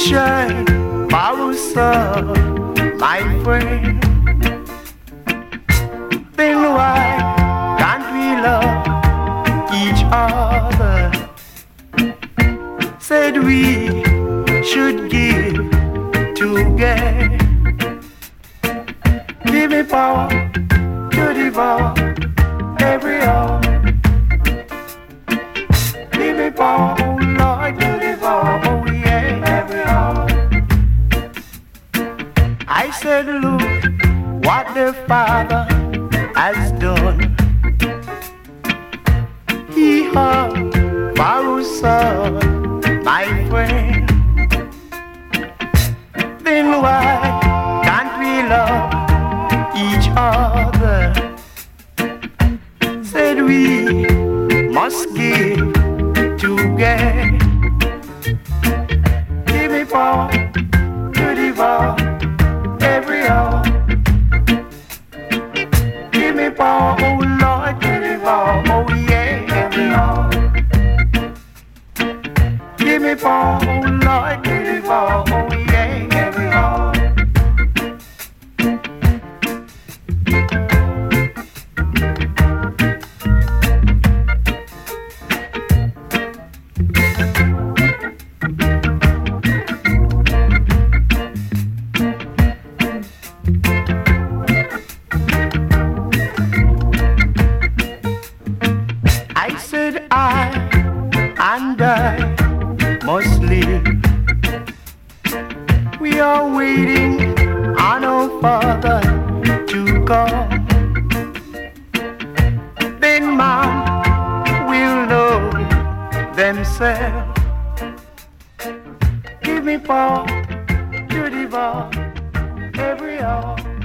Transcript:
shine, Parousa, my friend. Then why can't we love each other? Said we should give together. Give me power to devour every hour. Give me power, oh Lord, to devour, oh yeah, every hour. I said, look what the Father has done. He hung Parousa, my friend. Then why can't we love each other? Said we must give together. Give me power to devour every hour. Give me power, oh Lord, to devour, oh yeah, every hour. Give me power, oh Lord, to devour, oh yeah, every hour. I said I and I must live. We are waiting on our Father to come. Then man will know themselves. Give me power to devour every hour.